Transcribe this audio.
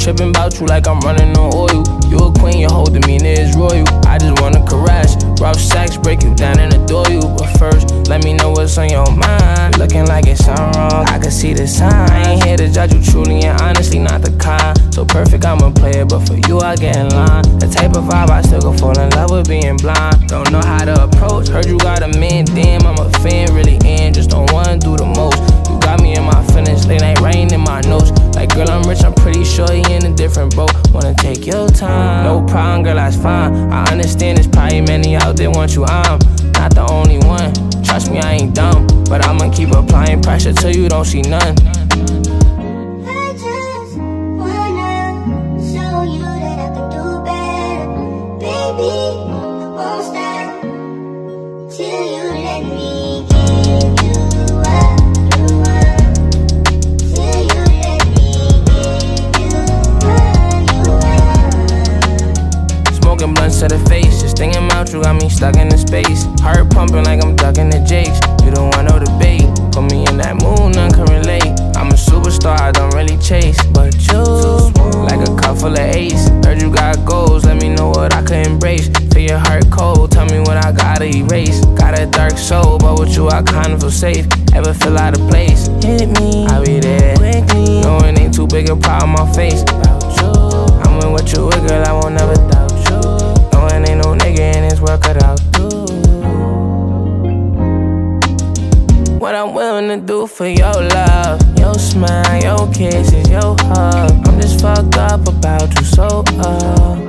tripping about you like I'm running on oil. You a queen, your whole demeanor is royal. I just wanna caress, rough sex, break you down and adore you. But first, let me know what's on your mind. Looking like it's something wrong, I can see the sign. I ain't here to judge you truly and honestly, not the kind. So perfect, I'm a player, but for you, I get in line. The type of vibe I still could fall in love with being blind. Don't know how to approach, heard you got a man, damn, I'm a fan, really in. Just don't wanna do the most. You got me in my feelings, late night rain in my nose. Like, girl, I'm rich, I'm pretty sure you in a different boat. Wanna take your time, no problem, girl, that's fine. I understand there's probably many out there want you, I'm not the only one. Trust me, I ain't dumb, but I'ma keep applying pressure till you don't see none. I just wanna show you that I can do better. Baby, I won't stop till you let me give you up. Till you let me give you up. Smoking blunts to the face, just thinking about you got me stuck in the space. Heart pumping like I'm ducking the jakes. You don't want no debate, put me in that mood, none can relate. I'm a superstar, I don't really chase, but you, like a cup full of ace. Heard you got goals, let me know what I could embrace. Feel your heart cold, tell me what I gotta erase. Got a dark soul, but with you I kind of feel safe. Ever feel out of place, hit me, I'll be there quickly. No, it ain't too big a problem, my face about you. I'm in what you with, girl, I won't never doubt you. No, it ain't no nigga in this world cut out too. What I'm willing to do for your love, your smile, your kisses, your hug. I'm just fucked up about you, so